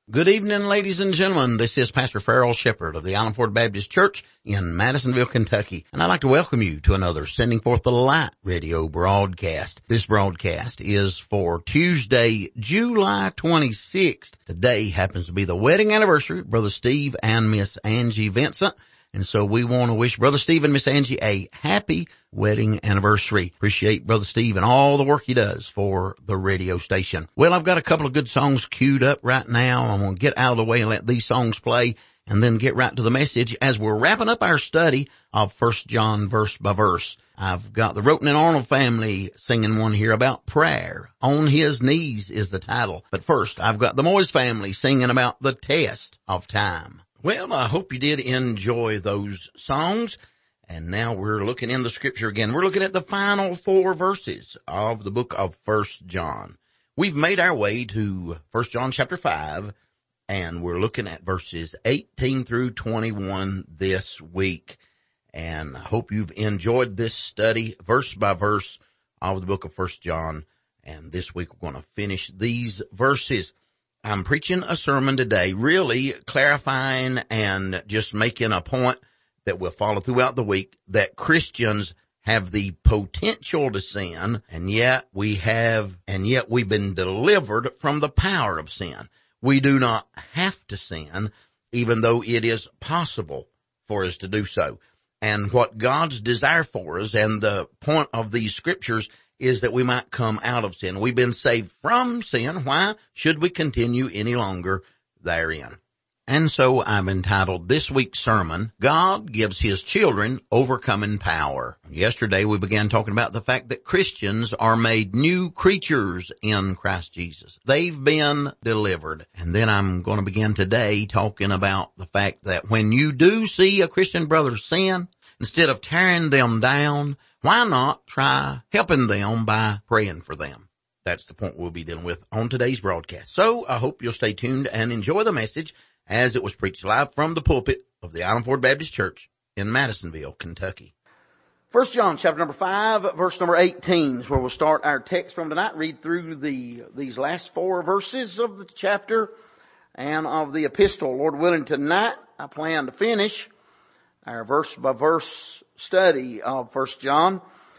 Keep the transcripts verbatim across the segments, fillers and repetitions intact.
Good evening, ladies and gentlemen. This is Pastor Farrell Shepherd of the Island Ford Baptist Church in Madisonville, Kentucky. And I'd like to welcome you to another Sending Forth the Light radio broadcast. This broadcast is for Tuesday, July twenty-sixth. Today happens to be the wedding anniversary of Brother Steve and Miss Angie Vincent. And so we want to wish Brother Steve and Miss Angie a happy wedding anniversary. Appreciate Brother Steve and all the work he does for the radio station. Well, I've got a couple of good songs queued up right now. I'm going to get out of the way and let these songs play and then get right to the message as we're wrapping up our study of First John verse by verse. I've got the Roten and Arnold family singing one here about prayer. On His Knees is the title. But first, I've got the Moyes family singing about the test of time. Well, I hope you did enjoy those songs. And now we're looking in the scripture again. We're looking at the final four verses of the book of First John. We've made our way to First John chapter five, and we're looking at verses eighteen through twenty-one this week. And I hope you've enjoyed this study verse by verse of the book of First John. And this week we're going to finish these verses. I'm preaching a sermon today, really clarifying and just making a point that will follow throughout the week, that Christians have the potential to sin, and yet we have, and yet we've been delivered from the power of sin. We do not have to sin, even though it is possible for us to do so. And what God's desire for us, and the point of these scriptures, is that we might come out of sin. We've been saved from sin. Why should we continue any longer therein? And so I've entitled this week's sermon, God Gives His Children Overcoming Power. Yesterday we began talking about the fact that Christians are made new creatures in Christ Jesus. They've been delivered. And then I'm going to begin today talking about the fact that when you do see a Christian brother sin, instead of tearing them down, why not try helping them by praying for them? That's the point we'll be dealing with on today's broadcast. So I hope you'll stay tuned and enjoy the message as it was preached live from the pulpit of the Island Ford Baptist Church in Madisonville, Kentucky. First John chapter number five, verse number eighteen is where we'll start our text from tonight. Read through the these last four verses of the chapter and of the epistle. Lord willing, tonight I plan to finish our verse by verse study of First John.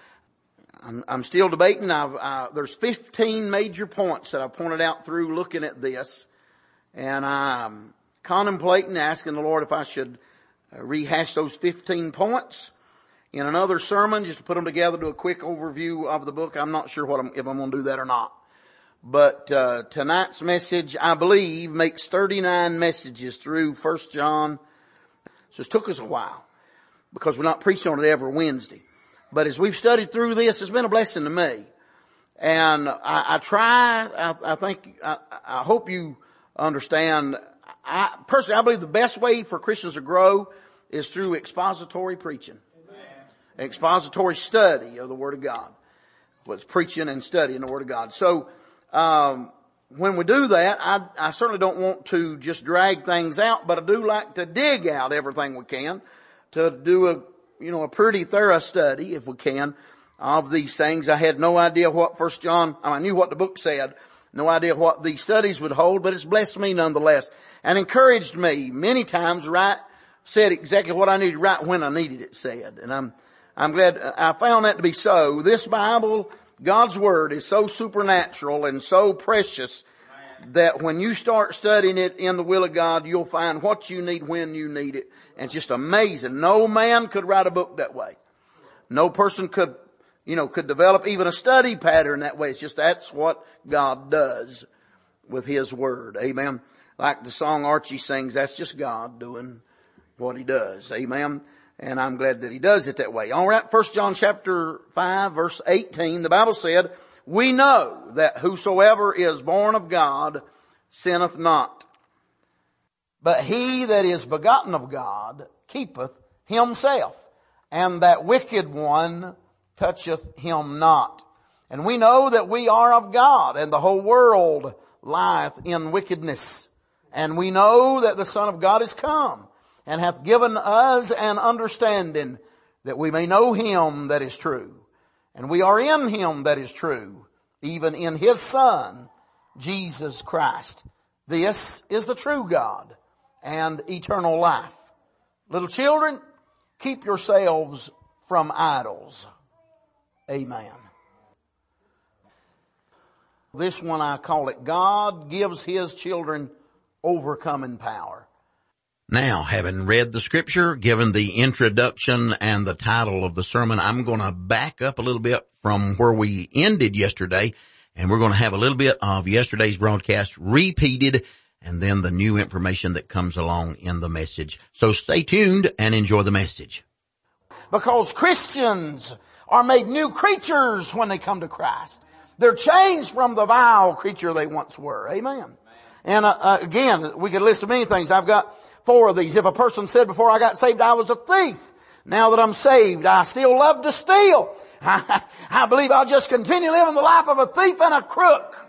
I'm, I'm still debating. I've, uh, there's fifteen major points that I've pointed out through looking at this, and I'm contemplating asking the Lord if I should uh, rehash those fifteen points in another sermon, just to put them together, do a quick overview of the book. I'm not sure what I'm, if I'm going to do that or not. But uh, tonight's message, I believe, makes thirty-nine messages through First John. So it took us a while, because we're not preaching on it every Wednesday. But as we've studied through this, it's been a blessing to me. And I, I try, I, I think, I, I hope you understand, I, personally, I believe the best way for Christians to grow is through expository preaching. Amen. Expository study of the Word of God. Well, it's preaching and studying the Word of God. So, um, when we do that, I, I certainly don't want to just drag things out, but I do like to dig out everything we can, to do a, you know, a pretty thorough study, if we can, of these things. I had no idea what First John, I knew what the book said, no idea what these studies would hold, but it's blessed me nonetheless, and encouraged me many times, right, said exactly what I needed right when I needed it said. And I'm, I'm glad I found that to be so. This Bible, God's Word, is so supernatural and so precious that when you start studying it in the will of God, you'll find what you need when you need it. And it's just amazing. No man could write a book that way. No person could, you know, could develop even a study pattern that way. It's just that's what God does with His Word. Amen. Like the song Archie sings, that's just God doing what He does. Amen. And I'm glad that He does it that way. All right. First John chapter five, verse eighteen, the Bible said, we know that whosoever is born of God sinneth not. But he that is begotten of God keepeth himself, and that wicked one toucheth him not. And we know that we are of God, and the whole world lieth in wickedness. And we know that the Son of God is come, and hath given us an understanding, that we may know Him that is true. And we are in Him that is true, even in His Son, Jesus Christ. This is the true God and eternal life. Little children, keep yourselves from idols. Amen. This one I call it, God gives His children overcoming power. Now, having read the scripture, given the introduction and the title of the sermon, I'm going to back up a little bit from where we ended yesterday, and we're going to have a little bit of yesterday's broadcast repeated, and then the new information that comes along in the message. So stay tuned and enjoy the message. Because Christians are made new creatures when they come to Christ. They're changed from the vile creature they once were. Amen. And uh, uh, again, we could list many things. I've got four of these. If a person said before I got saved I was a thief, now that I'm saved I still love to steal. I, I believe I'll just continue living the life of a thief and a crook.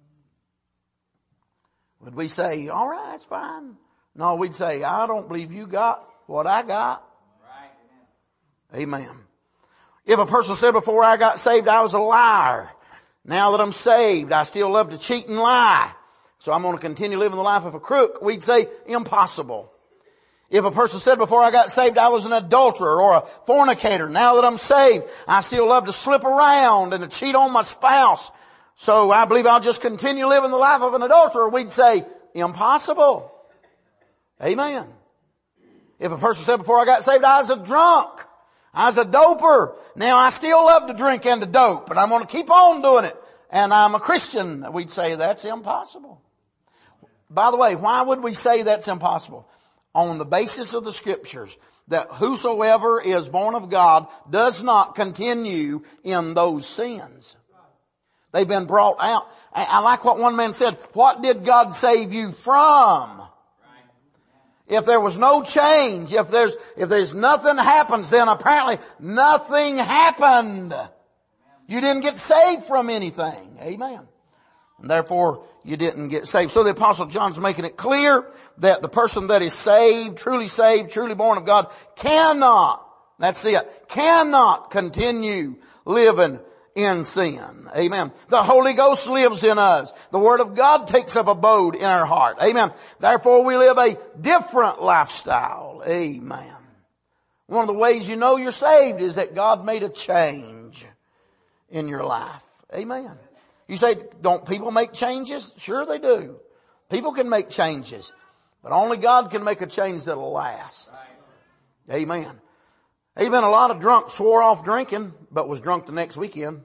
Would we say, all right, that's fine? No, we'd say, I don't believe you got what I got. Right. Amen. If a person said before I got saved I was a liar, now that I'm saved I still love to cheat and lie, so I'm going to continue living the life of a crook, we'd say impossible. If a person said before I got saved I was an adulterer or a fornicator, now that I'm saved I still love to slip around and to cheat on my spouse, so I believe I'll just continue living the life of an adulterer, we'd say impossible. Amen. If a person said before I got saved I was a drunk, I was a doper, now I still love to drink and to dope, but I'm going to keep on doing it, and I'm a Christian, we'd say that's impossible. By the way, why would we say that's impossible? On the basis of the scriptures, that whosoever is born of God does not continue in those sins. They've been brought out. I like what one man said, what did God save you from? If there was no change, if there's, if there's nothing happens, then apparently nothing happened. You didn't get saved from anything. Amen. And therefore you didn't get saved. So the Apostle John's making it clear that the person that is saved, truly saved, truly born of God, cannot, that's it, cannot continue living in sin. Amen. The Holy Ghost lives in us. The Word of God takes up abode in our heart. Amen. Therefore we live a different lifestyle. Amen. One of the ways you know you're saved is that God made a change in your life. Amen. You say, don't people make changes? Sure they do. People can make changes, but only God can make a change that'll last. Amen. Amen. A lot of drunks swore off drinking, but was drunk the next weekend.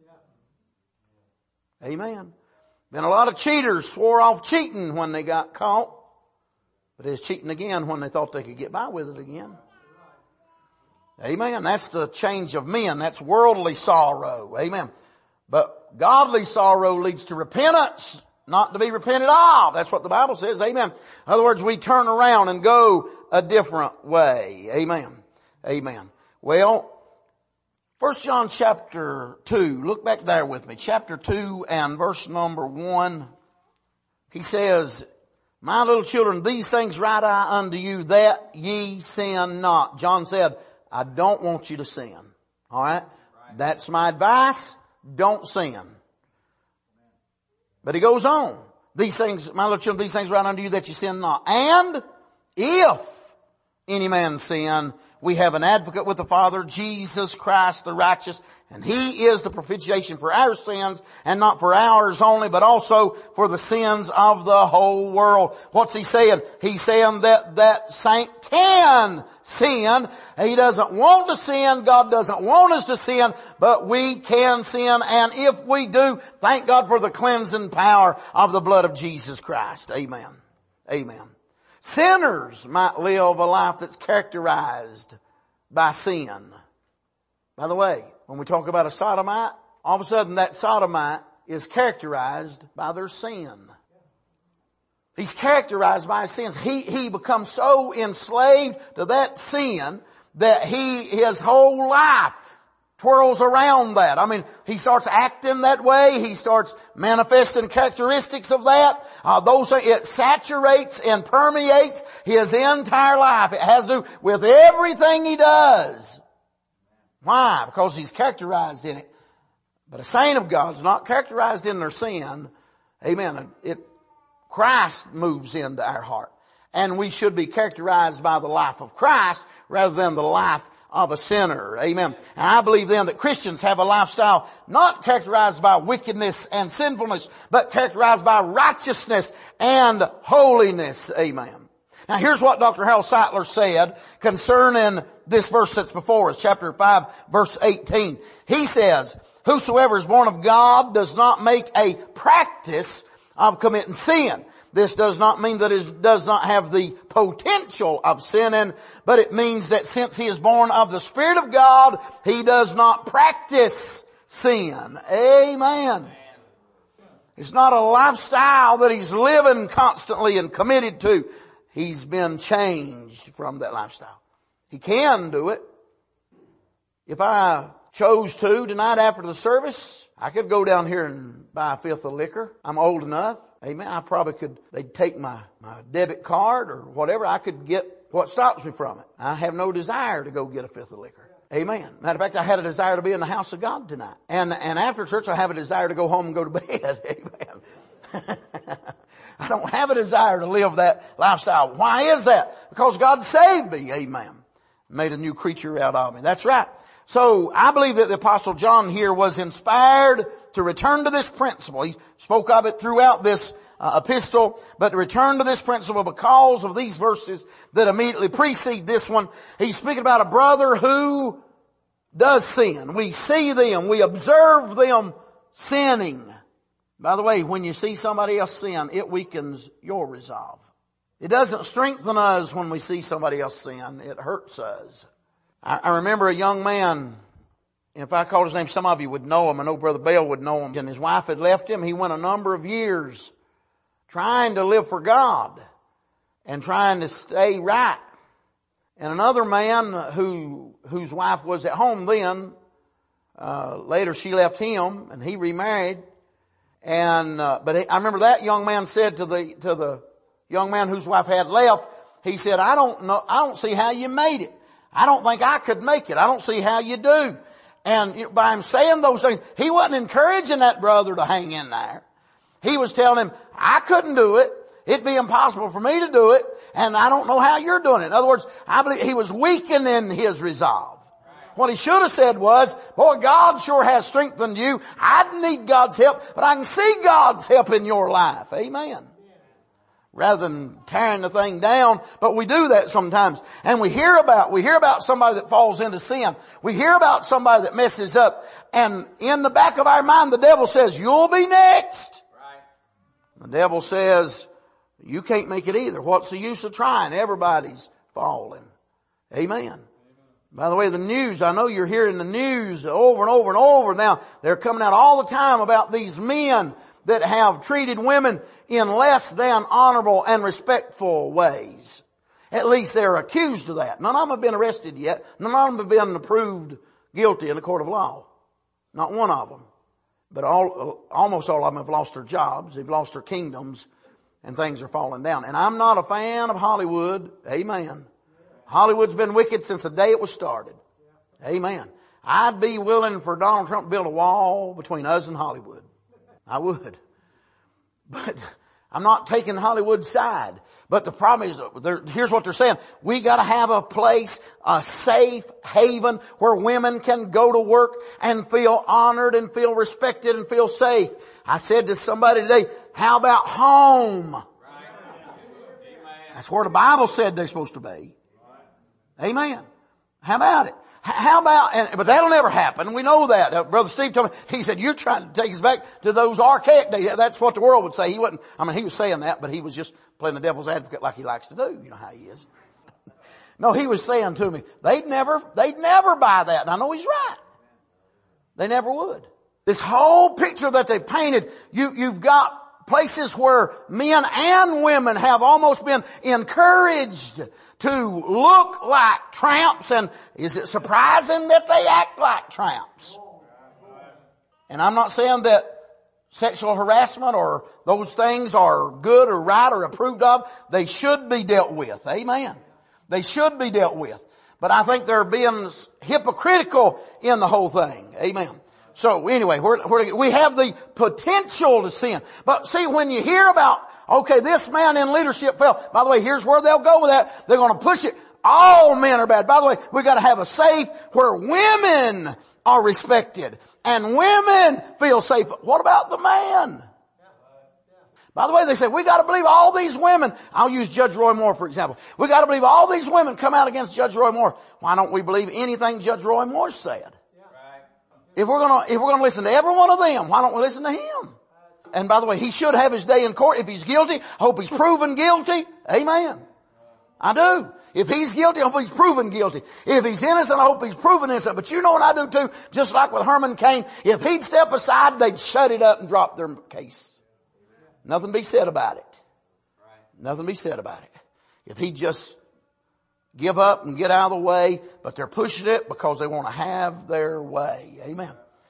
Amen. Been a lot of cheaters swore off cheating when they got caught, but is cheating again when they thought they could get by with it again. Amen. That's the change of men. That's worldly sorrow. Amen. But godly sorrow leads to repentance, not to be repented of. That's what the Bible says. Amen. In other words, we turn around and go a different way. Amen. Amen. Well, First John chapter two, look back there with me, chapter two and verse number one. He says, my little children, these things write I unto you that ye sin not. John said, I don't want you to sin. All right? Right. That's my advice. Don't sin. But he goes on. These things, my little children, these things write unto you that ye sin not. And if any man sin, we have an advocate with the Father, Jesus Christ the righteous, and He is the propitiation for our sins, and not for ours only, but also for the sins of the whole world. What's He saying? He's saying that that saint can sin. He doesn't want to sin. God doesn't want us to sin, but we can sin, and if we do, thank God for the cleansing power of the blood of Jesus Christ. Amen. Amen. Sinners might live a life that's characterized by sin. By the way, when we talk about a sodomite, all of a sudden that sodomite is characterized by their sin. He's characterized by his sins. He, he becomes so enslaved to that sin that he, his whole life twirls around that. I mean, he starts acting that way. He starts manifesting characteristics of that. Uh, those, it saturates and permeates his entire life. It has to do with everything he does. Why? Because he's characterized in it. But a saint of God is not characterized in their sin. Amen. It Christ moves into our heart. And we should be characterized by the life of Christ rather than the life of a sinner. Amen. And I believe then that Christians have a lifestyle not characterized by wickedness and sinfulness, but characterized by righteousness and holiness. Amen. Now here's what Doctor Harold Sightler said concerning this verse that's before us, chapter five, verse eighteen. He says, whosoever is born of God does not make a practice of committing sin. This does not mean that it does not have the potential of sinning, but it means that since he is born of the Spirit of God, he does not practice sin. Amen. It's not a lifestyle that he's living constantly and committed to. He's been changed from that lifestyle. He can do it. If I chose to tonight after the service, I could go down here and buy a fifth of liquor. I'm old enough. Amen. I probably could, they'd take my, my debit card or whatever. I could get what stops me from it. I have no desire to go get a fifth of liquor. Amen. Matter of fact, I had a desire to be in the house of God tonight. And, and after church, I have a desire to go home and go to bed. Amen. I don't have a desire to live that lifestyle. Why is that? Because God saved me. Amen. Made a new creature out of me. That's right. So I believe that the Apostle John here was inspired to return to this principle. He spoke of it throughout this uh, epistle, but to return to this principle because of these verses that immediately precede this one. He's speaking about a brother who does sin. We see them, we observe them sinning. By the way, when you see somebody else sin, it weakens your resolve. It doesn't strengthen us when we see somebody else sin. It hurts us. I, I remember a young man, if I called his name, some of you would know him. I know Brother Bell would know him. And his wife had left him. He went a number of years trying to live for God and trying to stay right. And another man who, whose wife was at home then, uh, later she left him and he remarried. And, uh, but he, I remember that young man said to the, to the young man whose wife had left, he said, I don't know, I don't see how you made it. I don't think I could make it. I don't see how you do. And you know, by him saying those things, he wasn't encouraging that brother to hang in there. He was telling him, I couldn't do it. It'd be impossible for me to do it. And I don't know how you're doing it. In other words, I believe he was weakening his resolve. What he should have said was, boy, God sure has strengthened you. I need God's help, but I can see God's help in your life. Amen. Rather than tearing the thing down, but we do that sometimes. And we hear about, we hear about somebody that falls into sin. We hear about somebody that messes up. And in the back of our mind, the devil says, you'll be next. Right. The devil says, you can't make it either. What's the use of trying? Everybody's falling. Amen. By the way, the news, I know you're hearing the news over and over and over now. They're coming out all the time about these men that have treated women in less than honorable and respectful ways. At least they're accused of that. None of them have been arrested yet. None of them have been proved guilty in the court of law. Not one of them. But all, almost all of them have lost their jobs. They've lost their kingdoms and things are falling down. And I'm not a fan of Hollywood. Amen. Hollywood's been wicked since the day it was started. Amen. I'd be willing for Donald Trump to build a wall between us and Hollywood. I would. But I'm not taking Hollywood's side. But the problem is, here's what they're saying. We gotta have a place, a safe haven where women can go to work and feel honored and feel respected and feel safe. I said to somebody today, how about home? That's where the Bible said they're supposed to be. Amen. How about it? How about, and, but that'll never happen. We know that. Uh, Brother Steve told me, he said, you're trying to take us back to those archaic days. That's what the world would say. He wasn't, I mean, he was saying that, but he was just playing the devil's advocate like he likes to do. You know how he is. No, he was saying to me, they'd never, they'd never buy that. And I know he's right. They never would. This whole picture that they painted, you, you've got places where men and women have almost been encouraged to look like tramps. And is it surprising that they act like tramps? And I'm not saying that sexual harassment or those things are good or right or approved of. They should be dealt with. Amen. They should be dealt with. But I think they're being hypocritical in the whole thing. Amen. So anyway, we're, we're, we have the potential to sin. But see, when you hear about Okay, this man in leadership fell. By the way, here's where they'll go with that. They're going to push it. All men are bad. By the way, we've got to have a safe where women are respected and women feel safe. What about the man? By the way, they say, we got to believe all these women. I'll use Judge Roy Moore, for example. We got to believe all these women come out against Judge Roy Moore. Why don't we believe anything Judge Roy Moore said? If we're going to, if we're going to listen to every one of them, why don't we listen to him? And by the way, he should have his day in court. If he's guilty, I hope he's proven guilty. Amen. I do. If he's guilty, I hope he's proven guilty. If he's innocent, I hope he's proven innocent. But you know what I do too? Just like with Herman Cain, if he'd step aside, they'd shut it up and drop their case. Nothing be said about it. Nothing be said about it. If he'd just give up and get out of the way, but they're pushing it because they want to have their way. Amen.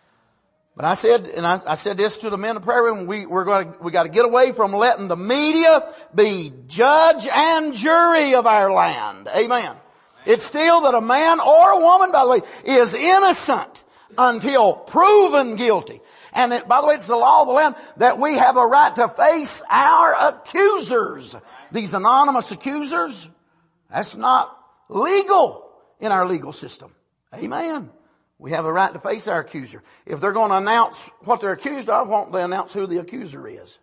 But I said, and I, I said this to the men in the prayer room, we, we're going to, we got to get away from letting the media be judge and jury of our land. Amen. It's still that a man or a woman, by the way, is innocent until proven guilty. And it, by the way, it's the law of the land that we have a right to face our accusers. These anonymous accusers, that's not legal in our legal system. Amen. We have a right to face our accuser. If they're going to announce what they're accused of, won't they announce who the accuser is?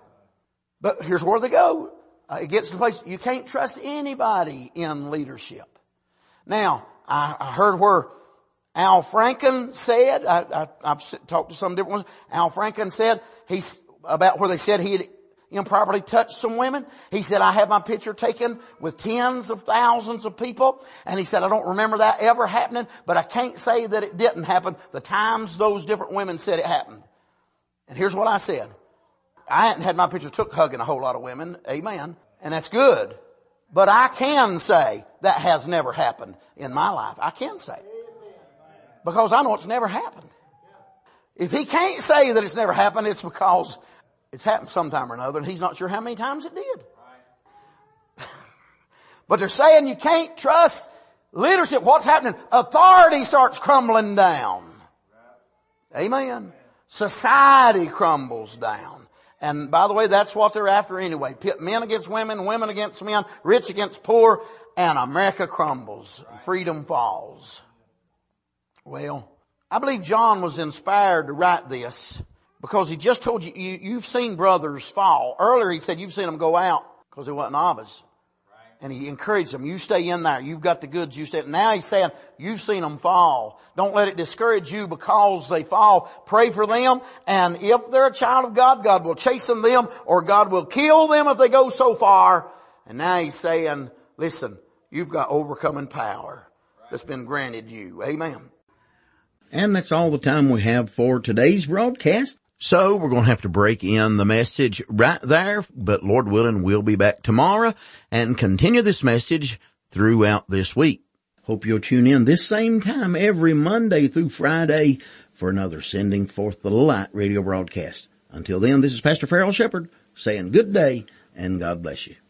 But here's where they go. Uh, it gets to the place you can't trust anybody in leadership. Now, I, I heard where Al Franken said, I, I, I've talked to some different ones. Al Franken said, he's about where they said he had improperly touched some women. He said, I had my picture taken with tens of thousands of people. And he said, I don't remember that ever happening, but I can't say that it didn't happen the times those different women said it happened. And here's what I said. I hadn't had my picture took hugging a whole lot of women. Amen. And that's good. But I can say that has never happened in my life. I can say it. Because I know it's never happened. If he can't say that it's never happened, it's because it's happened sometime or another, and he's not sure how many times it did. Right. But they're saying you can't trust leadership. What's happening? Authority starts crumbling down. Right. Amen. Society crumbles down. And by the way, that's what they're after anyway. Pit men against women, women against men, rich against poor, and America crumbles. Right. Freedom falls. Well, I believe John was inspired to write this because he just told you, you, you've seen brothers fall. Earlier he said you've seen them go out because they wasn't obvious. Right. And he encouraged them, you stay in there. You've got the goods, you stay. Now he's saying you've seen them fall. Don't let it discourage you because they fall. Pray for them. And if they're a child of God, God will chasten them or God will kill them if they go so far. And now he's saying, listen, you've got overcoming power that's been granted you. Amen. And that's all the time we have for today's broadcast. So we're going to have to break in the message right there, but Lord willing, we'll be back tomorrow and continue this message throughout this week. Hope you'll tune in this same time every Monday through Friday for another Sending Forth the Light radio broadcast. Until then, this is Pastor Farrell Shepherd saying good day and God bless you.